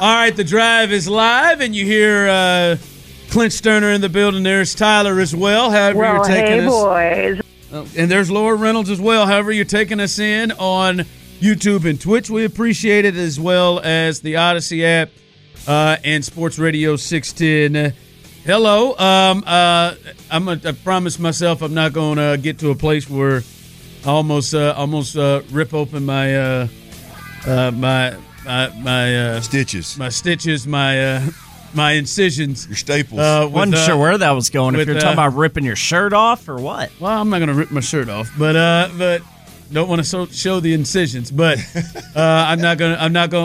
All right, the drive is live, and you hear Clint Sterner in the building. There's Tyler as well. However, you're taking us. Boys. And there's Laura Reynolds as well. However, you're taking us in on YouTube and Twitch. We appreciate it, as well as the Odyssey app and Sports Radio 610. Hello. I promised myself I'm not going to get to a place where I almost rip open my stitches. My stitches, my incisions. Your staples. Wasn't sure where that was going. If you're talking about ripping your shirt off or what? Well, I'm not going to rip my shirt off, but don't want to show the incisions. But I'm not going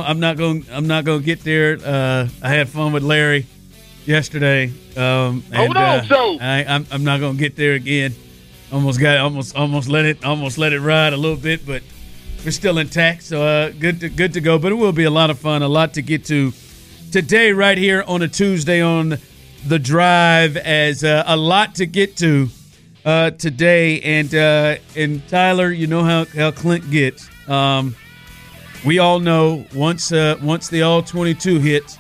to get there. I had fun with Larry yesterday. I'm not going to get there again. Almost let it ride a little bit, but we're still intact. So good to go. But it will be a lot of fun, a lot to get to today, right here on a Tuesday on the drive. As a lot to get to today, and Tyler, you know how Clint gets. We all know once the All-22 hits,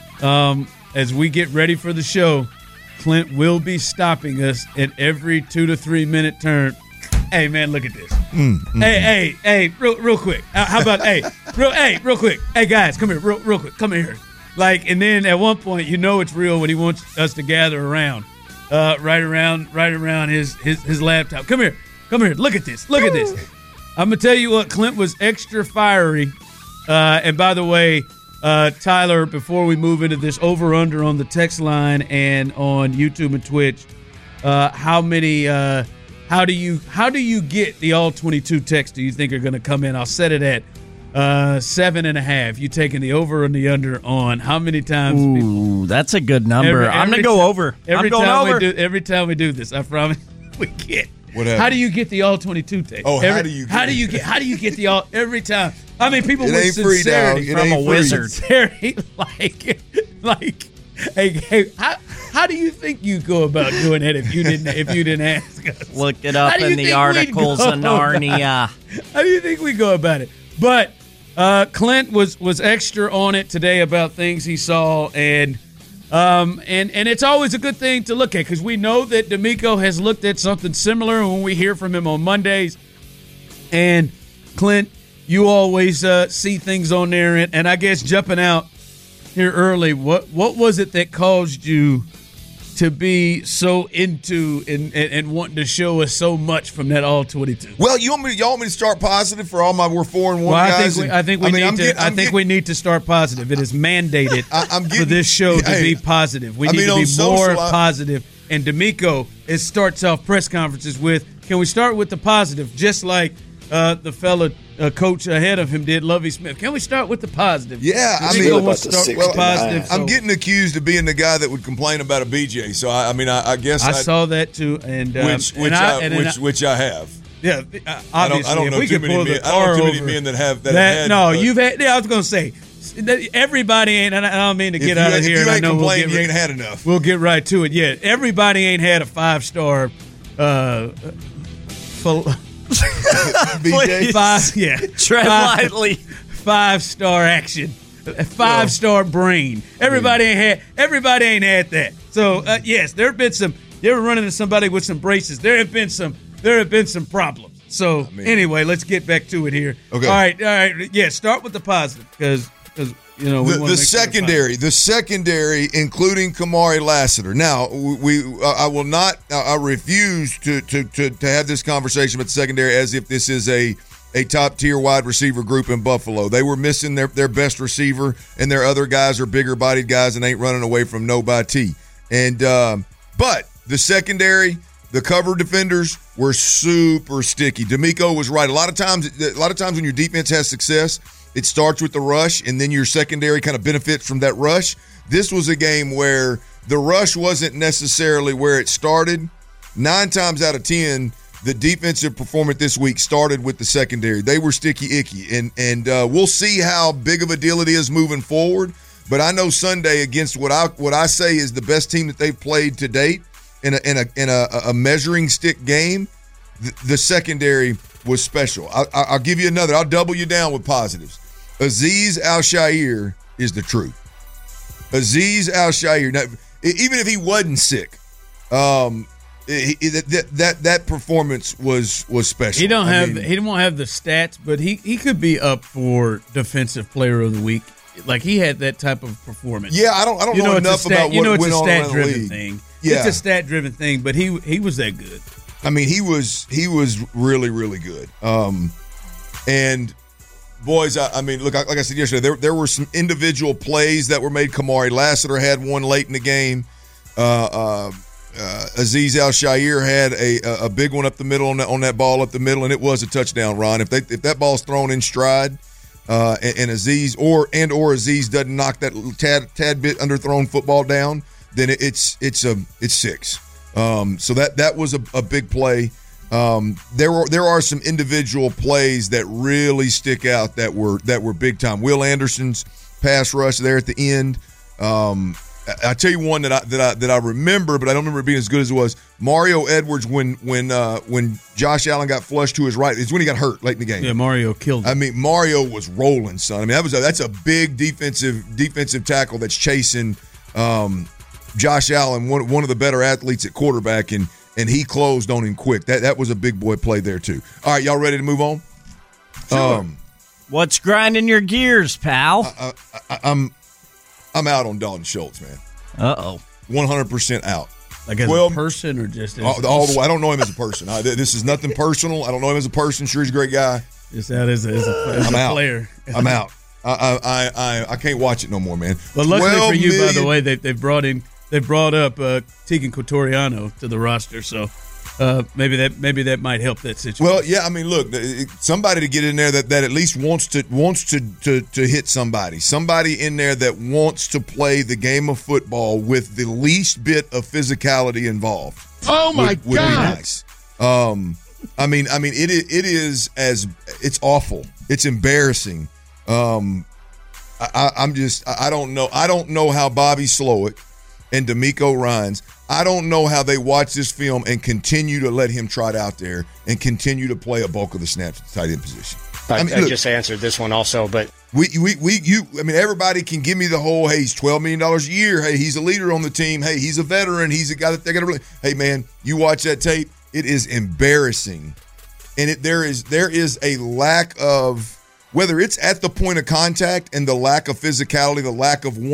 as we get ready for the show, Clint will be stopping us at every 2 to 3 minute turn. Hey man, look at this. Hey, real quick. How about real quick. Hey guys, come here, real quick. Come here. Like, and then at one point, you know it's real when he wants us to gather around, right around his laptop. Come here. Look at this. I'm gonna tell you what, Clint was extra fiery. And by the way, Tyler, before we move into this over/under on the text line and on YouTube and Twitch, how do you get the All-22 text do you think are going to come in? I'll set it at 7.5. You taking the over and the under on how many times? Ooh, that's a good number. I'm going to go over. Every time we do this, I promise we get. What happened? How do you get the All-22 text? Oh, how do you get the all every time? I mean, people with sincerity from a wizard. Sincerity, like, hey, how do you think you go about doing that if you didn't ask us? Look it up in the articles of Narnia. How do you think we go about it? But Clint was extra on it today about things he saw, and it's always a good thing to look at, because we know that D'Amico has looked at something similar when we hear from him on Mondays. And Clint, you always see things on there, and I guess jumping out here early, what was it that caused you to be so into and wanting to show us so much from that All-22? Well, y'all want me to start positive for all my we're 4-1 guys? I think we need to start positive. It is mandated for this show to be positive. We need to be more positive. And D'Amico, it starts off press conferences with, can we start with the positive, just like the fella coach ahead of him did, Lovie Smith. Can we start with the positive? Yeah, I'm getting accused of being the guy that would complain about a BJ. So I guess I saw that too, and which I have. Yeah, obviously. I don't know too many men that have that. No, you've had. Yeah, I was going to say. Everybody ain't. I don't mean to get out of here. If you ain't complaining, you ain't had enough. We'll get right to it. Yeah, everybody ain't had a 5-star. BJ, tread lightly. 5-star action, 5-star brain. Everybody ain't had that. So yes, there have been some. You ever run into somebody with some braces? There have been some problems. So anyway, let's get back to it here. Okay. All right. Yeah, start with the positive, because you know the secondary, including Kamari Lassiter. Now I refuse to have this conversation about the secondary as if this is a top tier wide receiver group in Buffalo. They were missing their best receiver, and their other guys are bigger bodied guys and ain't running away from nobody. And but the secondary, the cover defenders were super sticky. D'Amico was right. A lot of times when your defense has success, it starts with the rush, and then your secondary kind of benefits from that rush. This was a game where the rush wasn't necessarily where it started. 9 times out of 10, the defensive performance this week started with the secondary. They were sticky icky, and we'll see how big of a deal it is moving forward. But I know Sunday, against what I say is the best team that they've played to date in a measuring stick game, the secondary was special. I'll give you another. I'll double you down with positives. Azeez Al-Shaair is the truth. Azeez Al-Shaair. Now, even if he wasn't sick, that performance was special. He won't have the stats, but he could be up for Defensive Player of the Week. Like, he had that type of performance. Yeah, I don't know enough about what went on around the league. Thing. Yeah. It's a stat-driven thing, but he was that good. I mean, he was really, really good. And boys, I mean, look, like I said yesterday, there were some individual plays that were made. Kamari Lassiter had one late in the game. Azeez Al-Shaair had a big one up the middle on that ball up the middle, and it was a touchdown, Ron. If that ball's thrown in stride, and Azeez or Azeez doesn't knock that tad bit underthrown football down, then it's 6. So that was a big play. There are some individual plays that really stick out that were big time. Will Anderson's pass rush there at the end. I tell you one that I remember, but I don't remember it being as good as it was. Mario Edwards when Josh Allen got flushed to his right. It's when he got hurt late in the game. Yeah, Mario killed him. I mean, Mario was rolling, son. I mean, that's a big defensive tackle that's chasing Josh Allen, one of the better athletes at quarterback, and he closed on him quick. That was a big boy play there too. All right, y'all ready to move on? Sure. What's grinding your gears, pal? I'm out on Dalton Schultz, man. 100% out. Like as a person or just all the way? I don't know him as a person. This is nothing personal. I don't know him as a person. Sure, he's a great guy. Just out as a player. I'm out. I can't watch it no more, man. Well, luckily for you, by the way, they brought up Tegan Quatoriano to the roster, so maybe that might help that situation. Well, yeah, I mean, look, somebody to get in there that at least wants to hit somebody. Somebody in there that wants to play the game of football with the least bit of physicality involved. Oh my God! Would be nice. I mean, it's awful. It's embarrassing. I don't know how Bobby Slowick and D'Amico Ryans, I don't know how they watch this film and continue to let him trot out there and continue to play a bulk of the snaps at the tight end position. I just answered this one also, but everybody can give me the whole, hey, he's $12 million a year. Hey, he's a leader on the team. Hey, he's a veteran. He's a guy that they got to really. Hey, man, you watch that tape. It is embarrassing, and there is a lack of. Whether it's at the point of contact and the lack of physicality, the lack of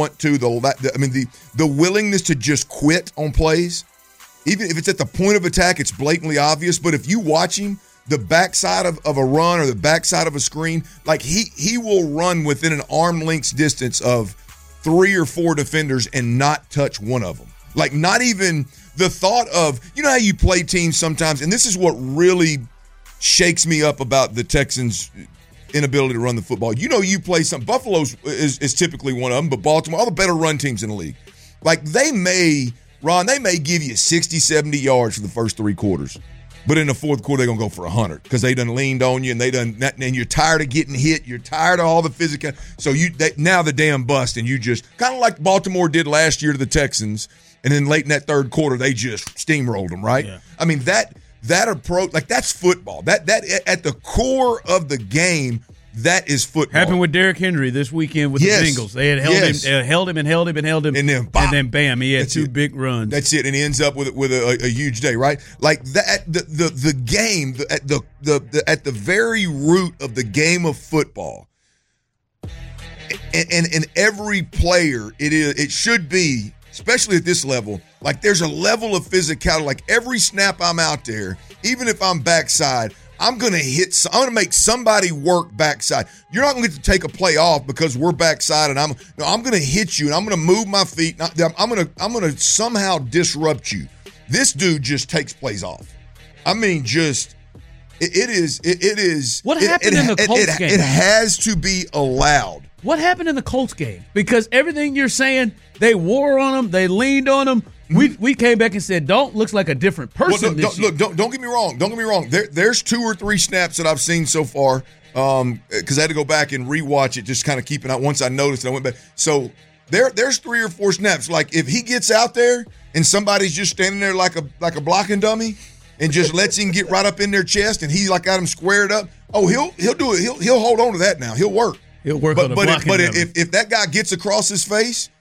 the willingness to just quit on plays, even if it's at the point of attack, it's blatantly obvious. But if you watch him, the backside of a run or the backside of a screen, like he will run within an arm length's distance of 3 or 4 defenders and not touch one of them. Like, not even the thought of, you know how you play teams sometimes, and this is what really shakes me up about the Texans' inability to run the football. You know, you play some. Buffalo is typically one of them, but Baltimore, all the better run teams in the league. Like, they may give you 60, 70 yards for the first 3 quarters, but in the fourth quarter, they're going to go for 100 because they done leaned on you and and you're tired of getting hit. You're tired of all the physical. So now the damn bust, and you just kind of like Baltimore did last year to the Texans, and then late in that third quarter, they just steamrolled them, right? Yeah. I mean, that approach, like, that's football. That at the core of the game, that is football. Happened with Derrick Henry this weekend with the Bengals. They had held him, and then bam, he had 2 big runs. That's it, and he ends up with a huge day, right? Like that, the game at the very root of the game of football, and every player, it should be. Especially at this level, like, there's a level of physicality. Like, every snap I'm out there, even if I'm backside, I'm going to make somebody work backside. You're not going to get to take a play off because we're backside, and I'm going to hit you, and I'm going to move my feet. I'm going to somehow disrupt you. This dude just takes plays off. I mean, just it is. What happened in the Colts game? It has to be allowed. What happened in the Colts game? Because everything you're saying, they wore on them, they leaned on them. We came back and said, looks like a different person. Look, don't get me wrong. Don't get me wrong. There's 2 or 3 snaps that I've seen so far because I had to go back and rewatch it, just kind of keeping out. Once I noticed it, I went back. So there's 3 or 4 snaps. Like, if he gets out there and somebody's just standing there like a blocking dummy and just lets him get right up in their chest and he got him squared up, he'll do it. He'll hold on to that now. He'll work. He'll work on the blocking. But if that guy gets across his face,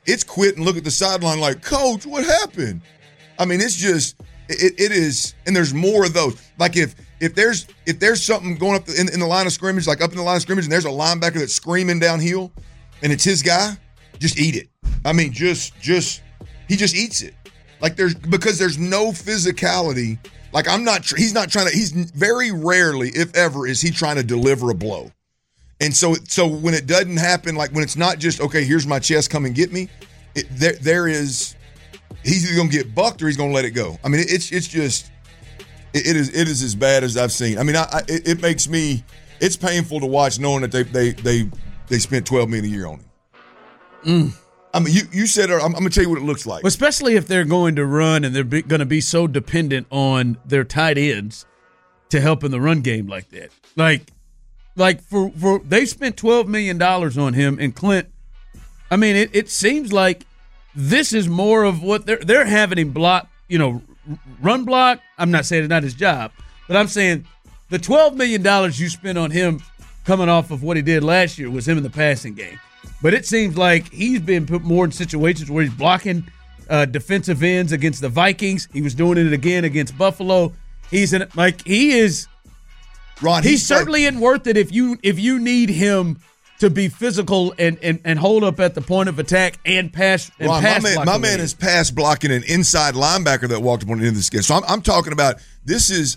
it's quit and look at the sideline like, Coach, what happened? I mean, it's just it is, and there's more of those. Like if there's something going up in the line of scrimmage, like up in the line of scrimmage, and there's a linebacker that's screaming downhill, and it's his guy, just eat it. I mean, just he just eats it. Like because there's no physicality. Like he's not trying to. He's very rarely, if ever, is he trying to deliver a blow. And so when it doesn't happen, like when it's not just, okay, here's my chest, come and get me, there is, he's either going to get bucked or he's going to let it go. I mean, it's just, it is as bad as I've seen. I mean, it makes me, it's painful to watch knowing that they spent $12 million a year on him. I mean, you said, I'm going to tell you what it looks like. Especially if they're going to run and they're going to be so dependent on their tight ends to help in the run game like that. Like for they spent $12 million on him, and Clint, I mean, it seems like this is more of what they're having him block, run block. I'm not saying it's not his job, but I'm saying the $12 million you spent on him coming off of what he did last year was him in the passing game. But it seems like he's been put more in situations where he's blocking defensive ends against the Vikings. He was doing it again against Buffalo. He's in he is. Ron, he certainly isn't worth it if you need him to be physical and hold up at the point of attack and pass. And Ron, pass my man is pass blocking an inside linebacker that walked up on the end of the skid. So I'm talking about this is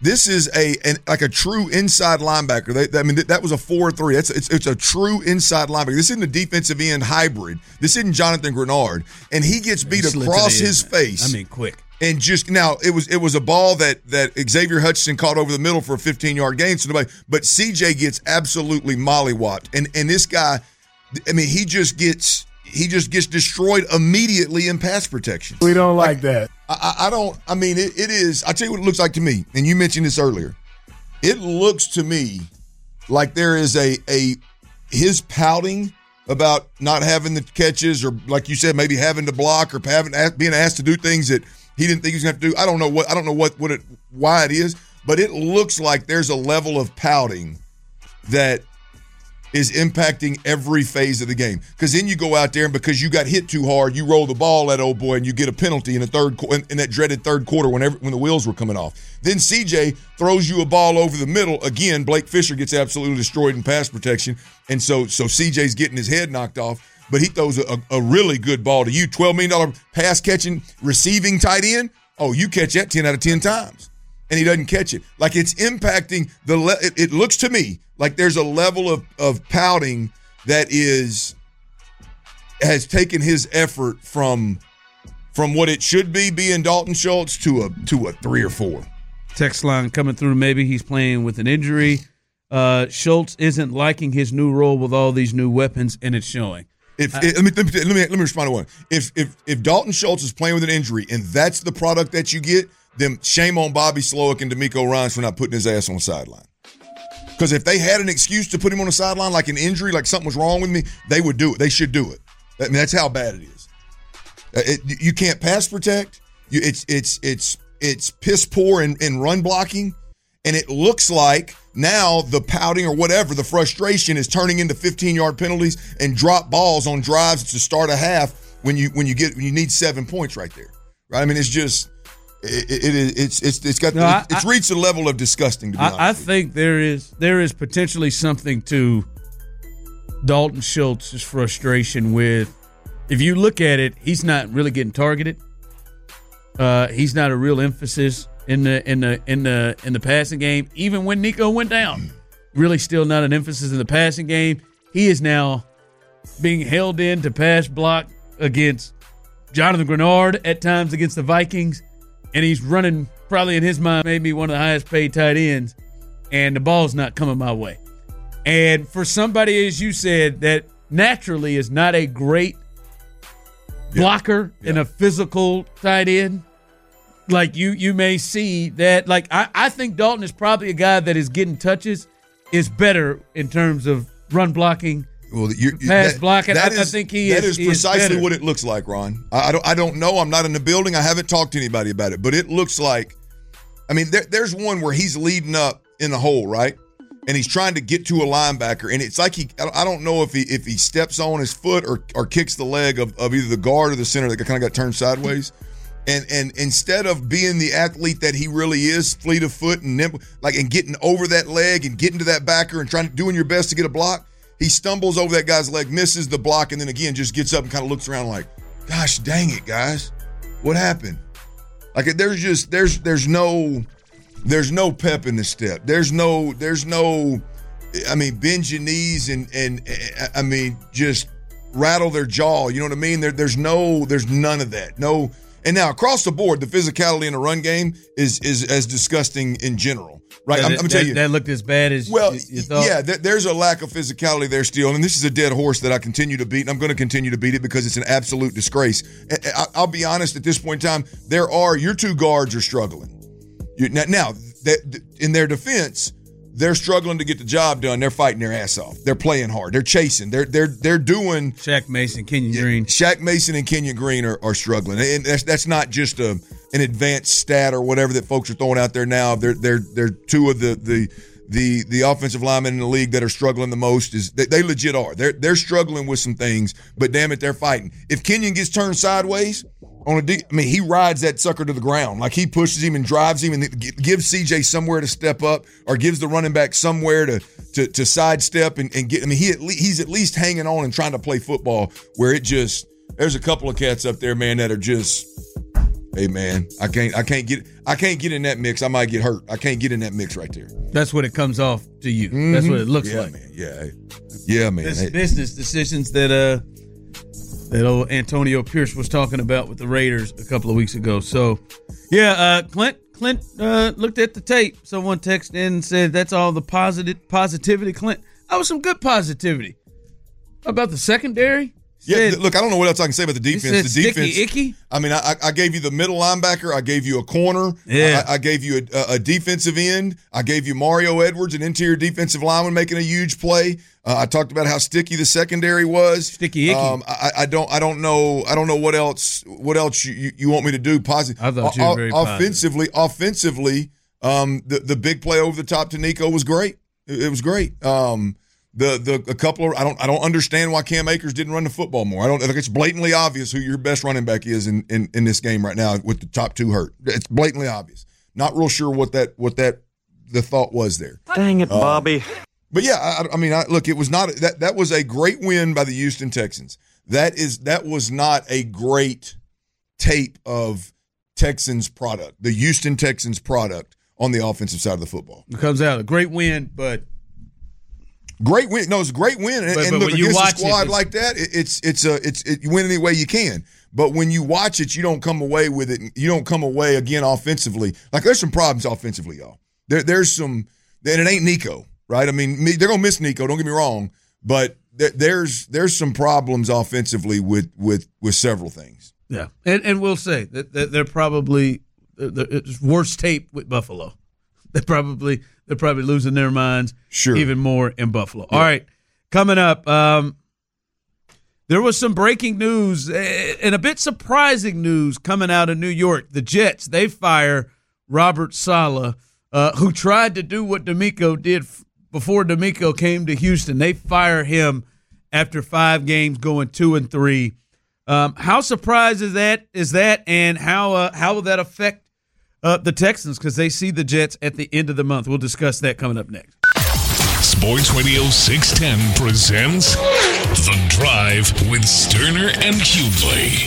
a true inside linebacker. That was a 4-3. It's a true inside linebacker. This isn't a defensive end hybrid. This isn't Jonathan Grenard, and he gets beat across his face. I mean, quick. And just now, it was a ball that Xavier Hutchinson caught over the middle for a 15-yard gain. But CJ gets absolutely mollywopped, and this guy, I mean, he just gets destroyed immediately in pass protection. We don't like that. I don't. I mean, it is. I tell you what it looks like to me, and you mentioned this earlier. It looks to me like there is his pouting about not having the catches, or like you said, maybe having to block or being asked to do things that he didn't think he was going to have to do. I don't know why it is, but it looks like there's a level of pouting that is impacting every phase of the game. Because then you go out there and because you got hit too hard, you roll the ball at old boy and you get a penalty in that dreaded third quarter when the wheels were coming off. Then CJ throws you a ball over the middle. Again, Blake Fisher gets absolutely destroyed in pass protection. And so CJ's getting his head knocked off. But he throws a really good ball to you. $12 million pass catching, receiving tight end. Oh, you catch that 10 out of 10 times. And he doesn't catch it. Like it's impacting it looks to me like there's a level of pouting that has taken his effort from what it should be being Dalton Schultz to a 3 or 4. Text line coming through. Maybe he's playing with an injury. Schultz isn't liking his new role with all these new weapons, and it's showing. Let me respond to one. If Dalton Schultz is playing with an injury and that's the product that you get, then shame on Bobby Slowick and D'Amico Ryans for not putting his ass on the sideline. Because if they had an excuse to put him on the sideline, like an injury, like something was wrong with me, they would do it. They should do it. I mean, that's how bad it is. You can't pass protect. It's piss poor in run blocking, and it looks like now the pouting or whatever, the frustration is turning into 15-yard penalties and drop balls on drives to start a half when you need 7 points right there. Right? I mean, it's just. It's reached a level of disgusting. To be honest, I think there is potentially something to Dalton Schultz's frustration with. If you look at it, he's not really getting targeted. He's not a real emphasis in the passing game. Even when Nico went down, really still not an emphasis in the passing game. He is now being held in to pass block against Jonathan Grenard at times against the Vikings. And he's running, probably in his mind, maybe one of the highest paid tight ends, and the ball's not coming my way. And for somebody, as you said, that naturally is not a great blocker and a physical tight end, like you may see that. Like I think Dalton is probably a guy that is getting touches, is better in terms of run blocking. Well, pass blocking. I think that is precisely what it looks like, Ron. I don't know. I'm not in the building. I haven't talked to anybody about it, but it looks like. I mean, there's one where he's leading up in the hole, right? and he's trying to get to a linebacker, and it's like I don't know if he steps on his foot or kicks the leg of either the guard or the center that kind of got turned sideways. And instead of being the athlete that he really is, fleet of foot and nimble, and getting over that leg and getting to that backer and doing your best to get a block, he stumbles over that guy's leg, misses the block, and then again just gets up and kind of looks around like, gosh dang it, guys, what happened? There's no pep in the step. There's no bend your knees and just rattle their jaw. You know what I mean? There's none of that. No. And now across the board, the physicality in the run game is as disgusting in general, right? I'm gonna tell you that looked as bad as you thought. Yeah, there's a lack of physicality there still, and this is a dead horse that I continue to beat, and I'm going to continue to beat it because it's an absolute disgrace. I'll be honest, at this point in time, your two guards are struggling. Now, in their defense, they're struggling to get the job done. They're fighting their ass off. They're playing hard. They're chasing. They're doing. Shaq Mason, Kenyon Green. Shaq Mason and Kenyon Green are struggling, and that's not just an advanced stat or whatever that folks are throwing out there now. They're two of the offensive linemen in the league that are struggling the most. They legit are. They're struggling with some things, but damn it, they're fighting. If Kenyon gets turned sideways. He rides that sucker to the ground. Like, he pushes him and drives him and gives CJ somewhere to step up, or gives the running back somewhere to sidestep and get. He's at least hanging on and trying to play football. Where there's a couple of cats up there, man, that are just, hey man, I can't get in that mix. I might get hurt. I can't get in that mix right there. That's what it comes off to you. Mm-hmm. That's what it looks like. Man. Yeah, man. It's business decisions that old Antonio Pierce was talking about with the Raiders a couple of weeks ago. So, Clint looked at the tape. Someone texted in and said, that's all the positivity, Clint. That was some good positivity. How about the secondary? Look, I don't know what else I can say about the defense. The defense, icky. I gave you the middle linebacker. I gave you a corner. Yeah. I gave you a defensive end. I gave you Mario Edwards, an interior defensive lineman, making a huge play. I talked about how sticky the secondary was. Sticky icky. I don't know what else you want me to do. Positive. I thought you were very offensively. The big play over the top to Nico was great. It was great. A couple of I don't understand why Cam Akers didn't run the football more. I think it's blatantly obvious who your best running back is in this game right now with the top two hurt. It's blatantly obvious. Not real sure what the thought was there. Dang it, Bobby. But yeah, look, it was not that was a great win by the Houston Texans. That was not a great tape of Texans product, the Houston Texans product on the offensive side of the football. It comes out a great win, but. Great win. No, it's a great win. And look, against a squad like that, you win any way you can. But when you watch it, you don't come away with it. You don't come away again offensively. Like, there's some problems offensively, y'all. There's some, and it ain't Nico, right? They're gonna miss Nico. Don't get me wrong, but there's some problems offensively with several things. Yeah, and we'll say that they're probably the worst tape with Buffalo. They're probably losing their minds even more in Buffalo. Yeah. All right, coming up, there was some breaking news and a bit surprising news coming out of New York. The Jets, they fire Robert Saleh, who tried to do what DeMeco did before DeMeco came to Houston. They fire him after 5 games going 2-3. How surprised is that, and how will that affect the Texans, because they see the Jets at the end of the month? We'll discuss that coming up next. Sports Radio 610 presents The Drive with Sterner and Hughley.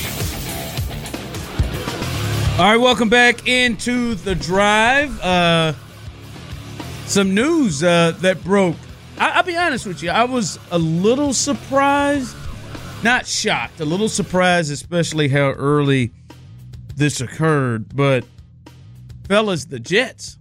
All right, welcome back into The Drive. Some news that broke. I'll be honest with you. I was a little surprised, not shocked, a little surprised, especially how early this occurred, but fellas, the Jets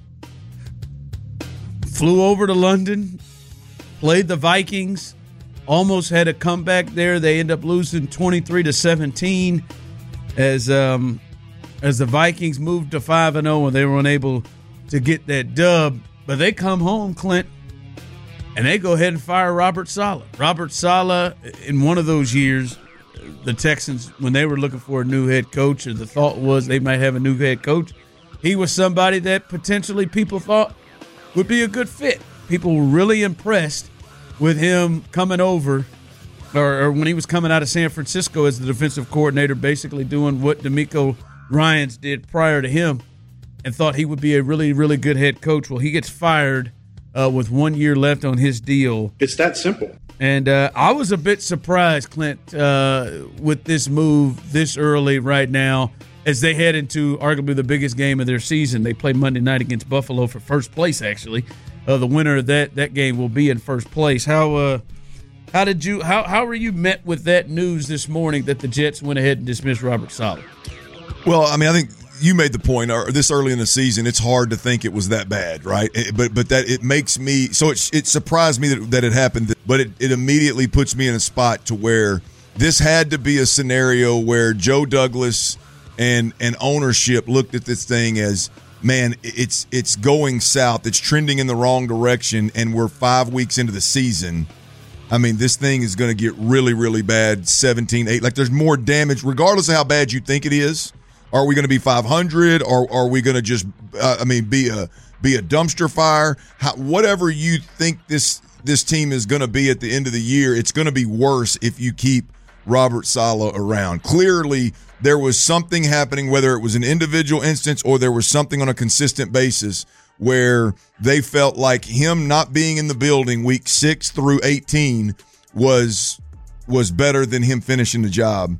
flew over to London, played the Vikings, almost had a comeback there. They end up losing 23-17 as the Vikings moved to 5-0 and they were unable to get that dub. But they come home, Clint, and they go ahead and fire Robert Saleh. Robert Saleh, in one of those years, the Texans, when they were looking for a new head coach, or the thought was they might have a new head coach, he was somebody that potentially people thought would be a good fit. people were really impressed with him coming over, or when he was coming out of San Francisco as the defensive coordinator, basically doing what DeMeco Ryans did prior to him, and thought he would be a really, really good head coach. Well, he gets fired with 1 year left on his deal. It's that simple. And I was a bit surprised, Clint, with this move this early right now as they head into arguably the biggest game of their season. They play Monday night against Buffalo for first place, actually. The winner of that game will be in first place. How were you met with that news this morning that the Jets went ahead and dismissed Robert Saleh? Well, I mean, I think you made the point. This early in the season, it's hard to think it was that bad, right? But that it makes me so. It surprised me that it happened, but it immediately puts me in a spot to where this had to be a scenario where Joe Douglas and ownership looked at this thing as, man, it's going south. It's trending in the wrong direction, and we're 5 weeks into the season. I mean, this thing is going to get really, really bad. 17-8, like there's more damage, regardless of how bad you think it is. Are we going to be 500, or are we going to just, be a dumpster fire? Whatever you think this team is going to be at the end of the year, it's going to be worse if you keep Robert Saleh around. Clearly, there was something happening, whether it was an individual instance or there was something on a consistent basis where they felt like him not being in the building week 6 through 18 was better than him finishing the job.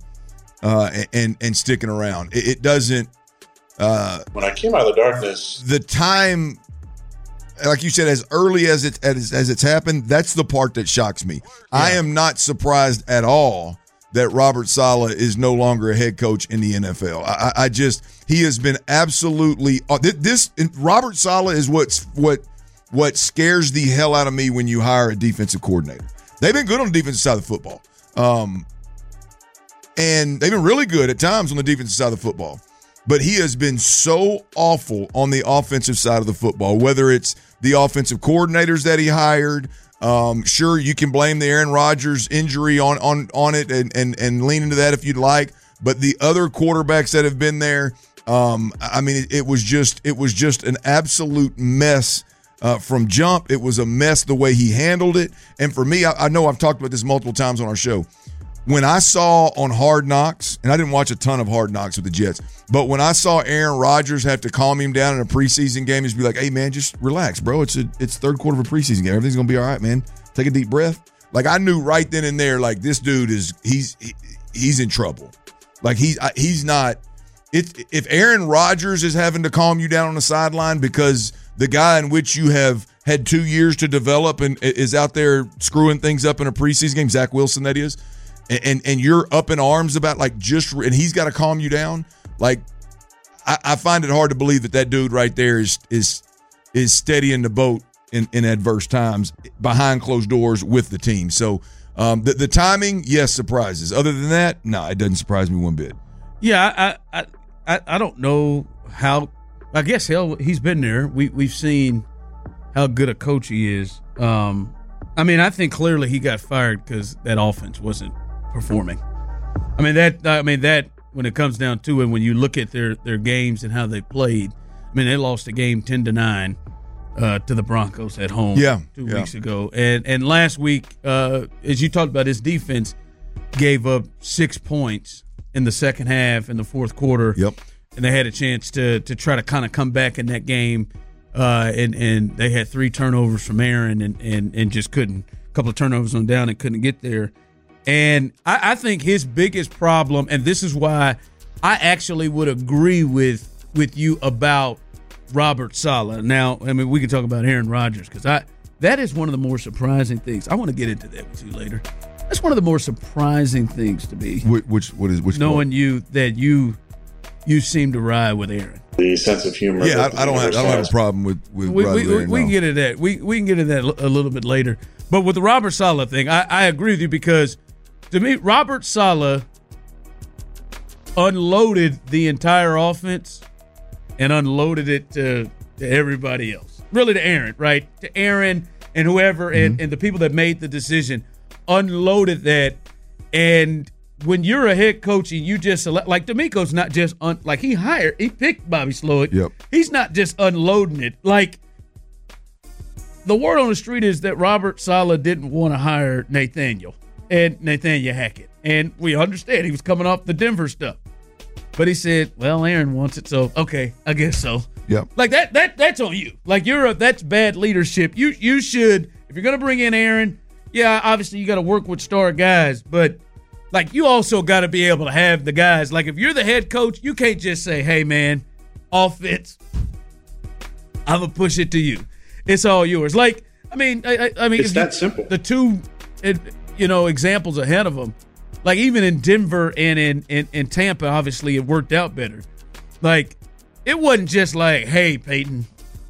And sticking around. It doesn't. When I came out of the darkness, the time, like you said, as early as it's happened, that's the part that shocks me. Yeah. I am not surprised at all that Robert Saleh is no longer a head coach in the NFL. He has been absolutely this. Robert Saleh is what scares the hell out of me when you hire a defensive coordinator. They've been good on the defensive side of the football. And they've been really good at times on the defensive side of the football. But he has been so awful on the offensive side of the football, whether it's the offensive coordinators that he hired. Sure, you can blame the Aaron Rodgers injury on it and lean into that if you'd like. But the other quarterbacks that have been there, it was just an absolute mess from jump. It was a mess the way he handled it. And for me, I know I've talked about this multiple times on our show. When I saw on Hard Knocks, and I didn't watch a ton of Hard Knocks with the Jets, but when I saw Aaron Rodgers have to calm him down in a preseason game, just be like, hey, man, just relax, bro. It's third quarter of a preseason game. Everything's going to be all right, man. Take a deep breath. Like, I knew right then and there, like, this dude he's in trouble. Like, he's not – if Aaron Rodgers is having to calm you down on the sideline because the guy in which you have had 2 years to develop and is out there screwing things up in a preseason game, Zach Wilson, that is – and you're up in arms about and he's got to calm you down. Like, I find it hard to believe that dude right there is steadying the boat in adverse times behind closed doors with the team. So the timing, yes, surprises. Other than that, no, it doesn't surprise me one bit. Yeah, I don't know how. I guess he's been there. We've seen how good a coach he is. I think clearly he got fired because that offense wasn't performing. That when it comes down to it, when you look at their games and how they played, they lost a game 10-9 to the Broncos at home 2 weeks ago. And last week, as you talked about, his defense gave up 6 points in the second half in the fourth quarter. Yep. And they had a chance to try to kind of come back in that game. And they had 3 turnovers from Aaron and just couldn't. A couple of turnovers on down and couldn't get there. And I think his biggest problem, and this is why I actually would agree with you about Robert Saleh. Now, we can talk about Aaron Rodgers because that is one of the more surprising things. I want to get into that with you later. That's one of the more surprising things to me. Which knowing you seem to ride with Aaron. The sense of humor. Yeah, I don't have a problem with we can get into that. We can get into that a little bit later. But with the Robert Saleh thing, I agree with you because to me, Robert Saleh unloaded the entire offense and unloaded it to everybody else. Really to Aaron, right? To Aaron and whoever and the people that made the decision unloaded that. And when you're a head coach and you just select, like DeMeco's not just he picked Bobby Slowick. Yep. He's not just unloading it. Like the word on the street is that Robert Saleh didn't want to hire Nathaniel Hackett. And we understand he was coming off the Denver stuff. But he said, well, Aaron wants it, so okay, I guess so. Yep. Like that's on you. Like that's bad leadership. You should, if you're gonna bring in Aaron, yeah, obviously you gotta work with star guys, but like you also gotta be able to have the guys. Like if you're the head coach, you can't just say, hey man, offense, I'm gonna push it to you. It's all yours. Like, I mean, it's that simple. The two examples ahead of them. Like even in Denver and in Tampa, obviously it worked out better. Like it wasn't just like, hey Peyton,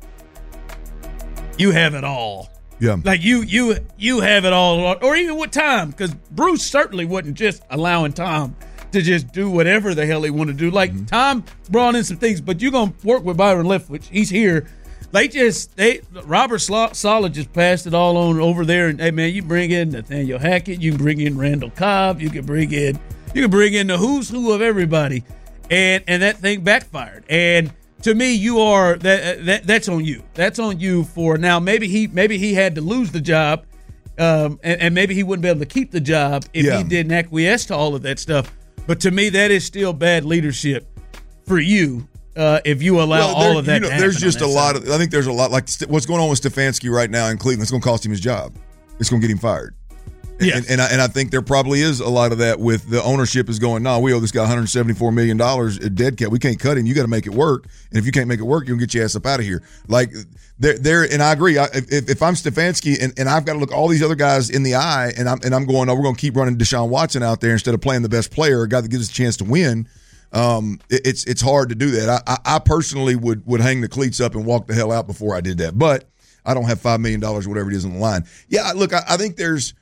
you have it all. Yeah. Like you have it all, or even with Tom, because Bruce certainly wasn't just allowing Tom to just do whatever the hell he wanted to do. Like Tom brought in some things, but you're gonna work with Byron Leftwich. He's here. Robert Saleh just passed it all on over there, and hey man, you bring in Nathaniel Hackett, you can bring in Randall Cobb, you can bring in the who's who of everybody, and that thing backfired. And to me, you are that's on you. That's on you for now. Maybe he had to lose the job, and maybe he wouldn't be able to keep the job if he didn't acquiesce to all of that stuff. But to me, that is still bad leadership for you. If you allow all of that to happen. There's just a lot of – I think there's a lot – like what's going on with Stefanski right now in Cleveland, it's going to cost him his job. It's going to get him fired. Yes. And I think there probably is a lot of that with the ownership is going, no, we owe this guy $174 million at dead cap. We can't cut him. You got to make it work. And if you can't make it work, you'll get your ass up out of here. Like there, and I agree. If I'm Stefanski and I've got to look all these other guys in the eye and I'm going, oh, we're going to keep running Deshaun Watson out there instead of playing the best player, a guy that gives us a chance to win. It's hard to do that. I personally would hang the cleats up and walk the hell out before I did that. But I don't have $5 million, whatever it is on the line. Yeah, look, I think there's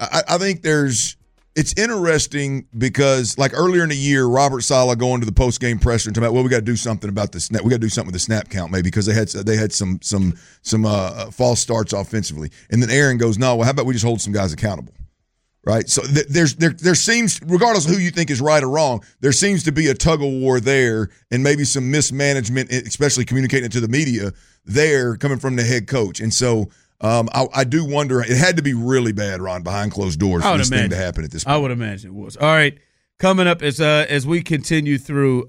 it's interesting because like earlier in the year, Robert Saleh going to the post game presser and talking about, well, we got to do something about the snap. We got to do something with the snap count maybe because they had some false starts offensively. And then Aaron goes, no, well, how about we just hold some guys accountable? Right, so there seems, regardless of who you think is right or wrong, there seems to be a tug of war there, and maybe some mismanagement, especially communicating it to the media there, coming from the head coach. And so I do wonder. It had to be really bad, Ron, behind closed doors for this thing to happen at this point. I would imagine it was. All right, coming up as we continue through.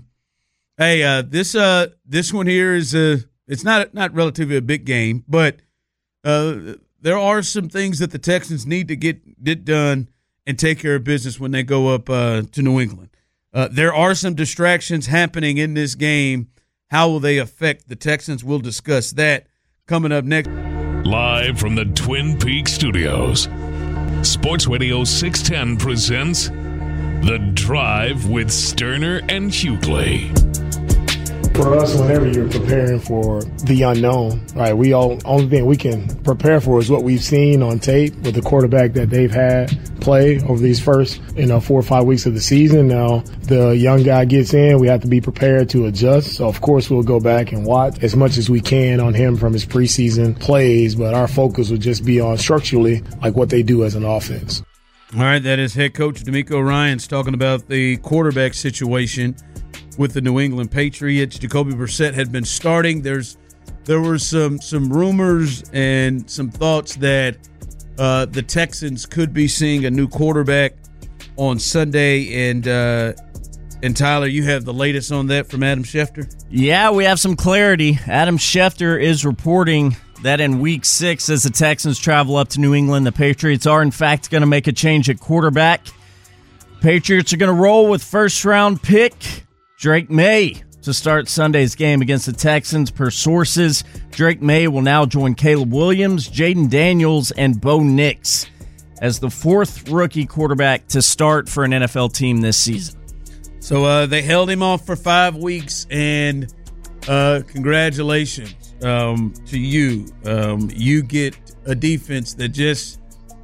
This one here is it's not relatively a big game, but. There are some things that the Texans need to get done and take care of business when they go up to New England. There are some distractions happening in this game. How will they affect the Texans? We'll discuss that coming up next. Live from the Twin Peaks studios, Sports Radio 610 presents The Drive with Sterner and Hughley. For us, whenever you're preparing for the unknown, right, only thing we can prepare for is what we've seen on tape with the quarterback that they've had play over these first 4 or 5 weeks of the season. Now, the young guy gets in, we have to be prepared to adjust. So, of course, we'll go back and watch as much as we can on him from his preseason plays, but our focus will just be on structurally, like what they do as an offense. All right, that is head coach DeMeco Ryans talking about the quarterback situation with the New England Patriots. Jacoby Brissett had been starting. There were some rumors and some thoughts that the Texans could be seeing a new quarterback on Sunday. And Tyler, you have the latest on that from Adam Schefter? Yeah, we have some clarity. Adam Schefter is reporting that in Week 6, as the Texans travel up to New England, the Patriots are in fact going to make a change at quarterback. Patriots are going to roll with first-round pick Drake May to start Sunday's game against the Texans. Per sources, Drake May will now join Caleb Williams, Jaden Daniels, and Bo Nix as the fourth rookie quarterback to start for an NFL team this season. So they held him off for 5 weeks, and congratulations to you. You get a defense that just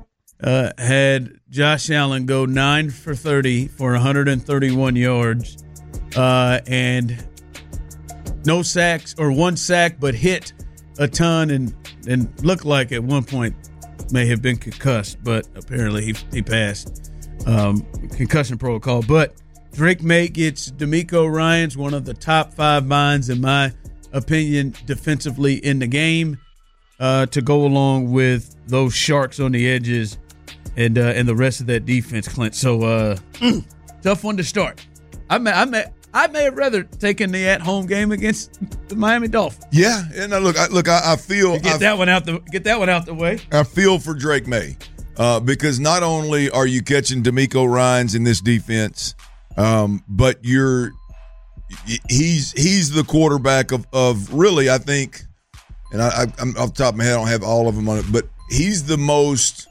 had Josh Allen go 9 for 30 for 131 yards. And no sacks, or 1 sack, but hit a ton and looked like at one point may have been concussed, but apparently he passed concussion protocol. But Drake May gets DeMeco Ryans, one of the top 5 minds, in my opinion, defensively in the game. to go along with those sharks on the edges and the rest of that defense, Clint. So tough one to start. I may have rather taken the at-home game against the Miami Dolphins. Yeah, and look, I feel Get that one out the way. I feel for Drake May because not only are you catching DeMeco Ryans in this defense, but he's the quarterback of really, I think, and I'm off the top of my head, I don't have all of them on it, but he's the most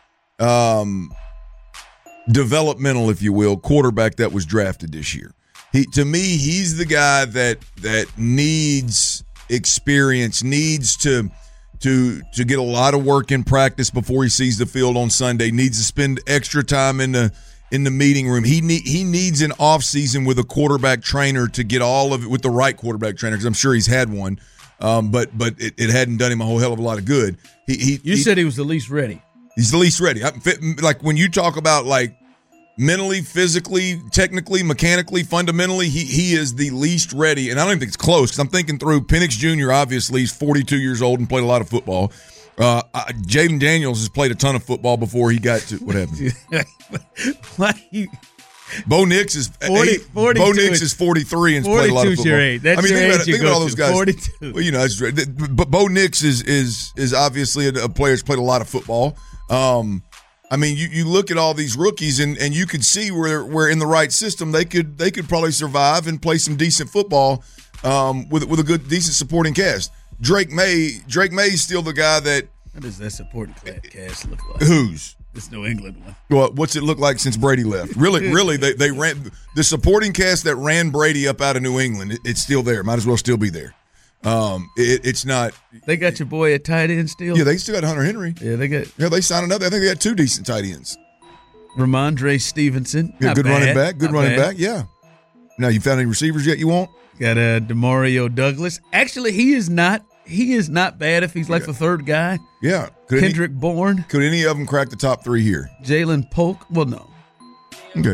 developmental, if you will, quarterback that was drafted this year. To me, he's the guy that needs experience, needs to get a lot of work in practice before he sees the field on Sunday, needs to spend extra time in the meeting room. He needs an offseason with a quarterback trainer to get all of it, with the right quarterback trainer, because I'm sure he's had one, but it hadn't done him a whole hell of a lot of good. You said he was the least ready. He's the least ready. Like when you talk about like mentally, physically, technically, mechanically, fundamentally, he is the least ready. And I don't even think it's close because I'm thinking through Penix Jr., obviously, he's 42 years old and played a lot of football. Jaden Daniels has played a ton of football before he got to what happened. Bo Nix is 42 Bo Nix is 43 and has played a lot of football. Your age. That's your age. Think about all those guys. 42. Well, that's right. But Bo Nix is obviously a player who's played a lot of football. I mean, you look at all these rookies and you could see where in the right system they could probably survive and play some decent football with a good decent supporting cast. Drake May's still the guy that. What does that supporting cast look like? Whose? This New England one. Well, what's it look like since Brady left? Really, they ran the supporting cast that ran Brady up out of New England. It's still there. Might as well still be there. It's not. They got your boy at tight end still. Yeah, they still got Hunter Henry. Yeah, they signed another. I think they got 2 decent tight ends. Ramondre Stevenson, yeah, good running back. Good running back. Yeah. Now, you found any receivers yet? You want? Got Demario Douglas. Actually, he is not bad if he's like the third guy. Yeah. Kendrick Bourne. Could any of them crack the top 3 here? Jalen Polk. Well, no. Okay.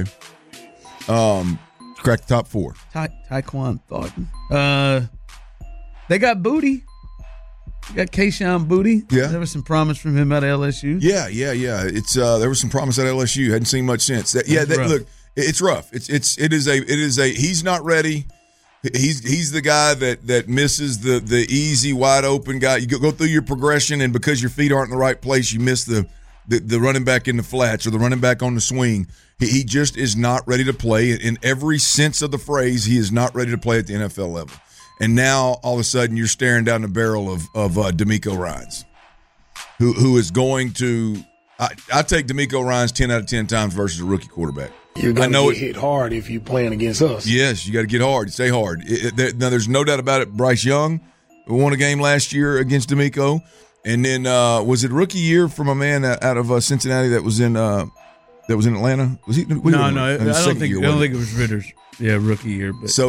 Crack the top 4. Tyquan Thornton. They got Booty. They got Kayshawn Booty. Yeah. There was some promise from him out of LSU. Yeah. It's there was some promise at LSU. Hadn't seen much since. Look, it's rough. It is a he's not ready. He's the guy that misses the easy, wide open guy. You go through your progression, and because your feet aren't in the right place, you miss the running back in the flats or the running back on the swing. He just is not ready to play. In every sense of the phrase, he is not ready to play at the NFL level. And now, all of a sudden, you're staring down the barrel of DeMeco Ryans, who is going to I take DeMeco Ryans 10 out of 10 times versus a rookie quarterback. You're going to get hit hard if you're playing against us. Yes, you got to get hard. Stay hard. Now, there's no doubt about it. Bryce Young won a game last year against DeMeco. And then was it rookie year from a man out of Cincinnati that was in Atlanta? Was he? No. I don't think it was Ritter's. Yeah, rookie year. But. So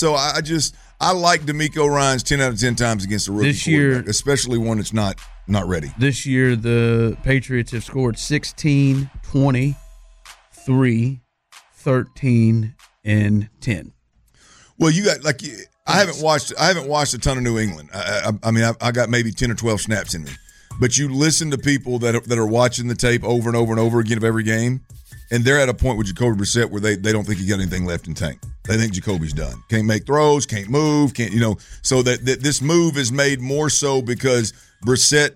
I like DeMeco Ryans 10 out of 10 times against a rookie this year, quarterback, especially one that's not ready. This year, the Patriots have scored 16, 20, 3, 13, and 10. Well, you got I haven't watched a ton of New England. I mean, I got maybe 10 or 12 snaps in me. But you listen to people that are watching the tape over and over and over again of every game, and they're at a point with Jacoby Brissett where they don't think he got anything left in tank. They think Jacoby's done. Can't make throws, can't move, so that this move is made more so because Brissett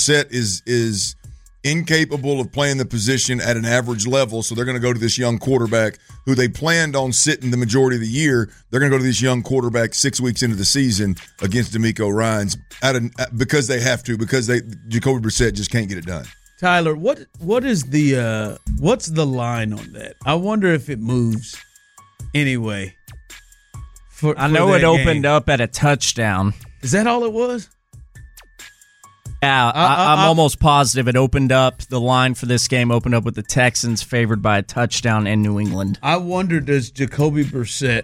is incapable of playing the position at an average level, so they're going to go to this young quarterback who they planned on sitting the majority of the year. They're going to go to this young quarterback 6 weeks into the season against DeMeco Ryans because they have to, because Jacoby Brissett just can't get it done. Tyler, what is what's the line on that? I wonder if it moves anyway. I know it opened up at a touchdown. Is that all it was? Yeah, I'm almost positive it opened up. The line for this game opened up with the Texans favored by a touchdown in New England. I wonder, does Jacoby Brissett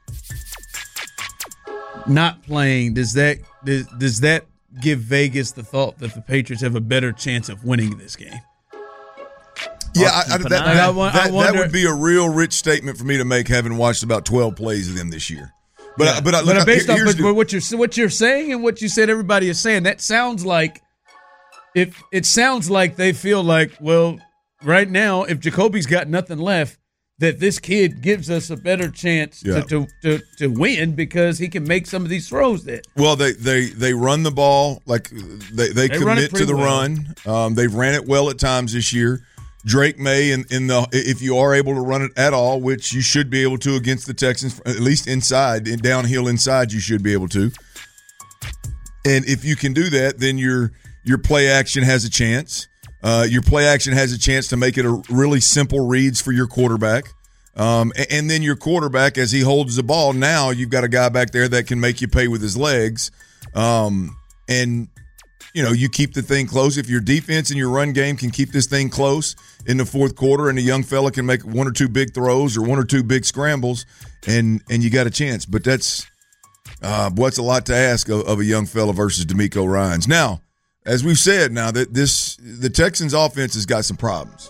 not playing, does that give Vegas the thought that the Patriots have a better chance of winning this game? Yeah, that would be a real rich statement for me to make, having watched about 12 plays of them this year. But based on what you're saying and what you said everybody is saying, that sounds like it sounds like they feel like, well, right now, if Jacoby's got nothing left, that this kid gives us a better chance to win because he can make some of these throws. Well, they run the ball like they commit to the run. They've ran it well at times this year. Drake May if you are able to run it at all, which you should be able to against the Texans, at least inside, downhill inside, you should be able to. And if you can do that, then your play action has a chance. Your play action has a chance to make it a really simple reads for your quarterback. And then your quarterback, as he holds the ball, now you've got a guy back there that can make you pay with his legs. And, you keep the thing close. If your defense and your run game can keep this thing close in the fourth quarter and a young fella can make one or two big throws or one or two big scrambles, and you got a chance. But that's what's a lot to ask of a young fella versus DeMeco Ryans. Now, as we've said, the Texans offense has got some problems.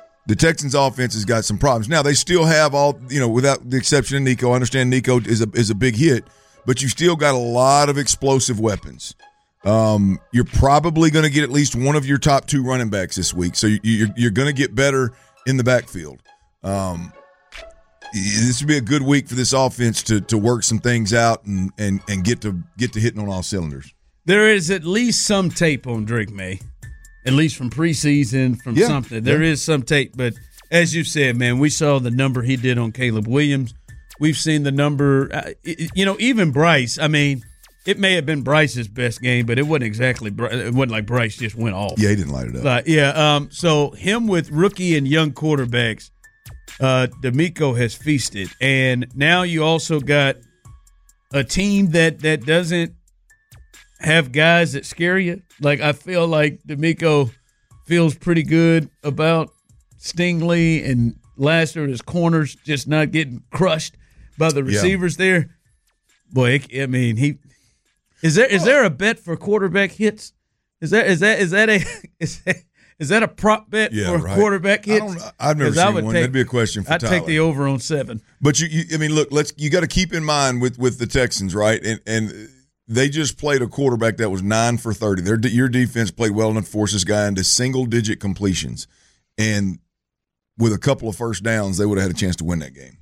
Now, they still have all, without the exception of Nico. I understand Nico is a big hit, but you still got a lot of explosive weapons. You're probably going to get at least one of your top two running backs this week, so you're going to get better in the backfield. This would be a good week for this offense to work some things out and get to hitting on all cylinders. There is at least some tape on Drake May, at least from preseason, from something. There is some tape, but as you said, man, we saw the number he did on Caleb Williams. We've seen the number, even Bryce. I mean, it may have been Bryce's best game, but it wasn't exactly. It wasn't like Bryce just went off. Yeah, he didn't light it up. So him with rookie and young quarterbacks, DeMeco has feasted, and now you also got a team that doesn't have guys that scare you. Like, I feel like DeMeco feels pretty good about Stingley and Lassiter, his corners, just not getting crushed by the receivers there. Boy, I mean, is there a bet for quarterback hits? Is that a prop bet for quarterback hits? I've never seen one. That'd be a question for I'd Tyler. take the over on 7. But you got to keep in mind with the Texans, right? And they just played a quarterback that was 9 for 30. Your defense played well enough to force this guy into single-digit completions. And with a couple of first downs, they would have had a chance to win that game.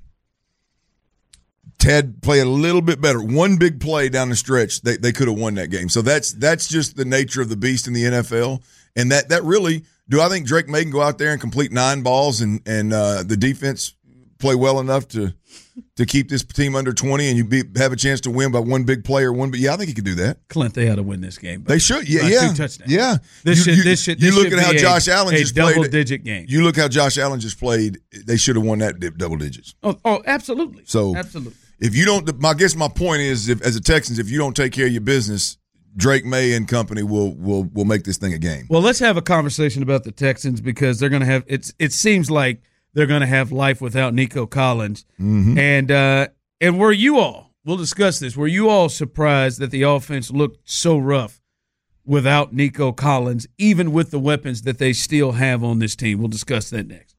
Ted played a little bit better. One big play down the stretch, they could have won that game. So that's just the nature of the beast in the NFL. And that really – do I think Drake May can go out there and complete 9 balls and the defense play well enough to keep this team under 20 and you have a chance to win by one big play or one – I think he could do that. Clint, they ought to win this game. They should. 2 touchdowns. Yeah. This should look at how Josh Allen just played. Double-digit game. You look how Josh Allen just played. They should have won that double digits. Oh, absolutely. So absolutely. If you don't – I guess my point is, as a Texans, if you don't take care of your business, Drake May and company will make this thing a game. Well, let's have a conversation about the Texans because they're going to have – it seems like they're going to have life without Nico Collins. Mm-hmm. And were you all – we'll discuss this. Were you all surprised that the offense looked so rough without Nico Collins, even with the weapons that they still have on this team? We'll discuss that next.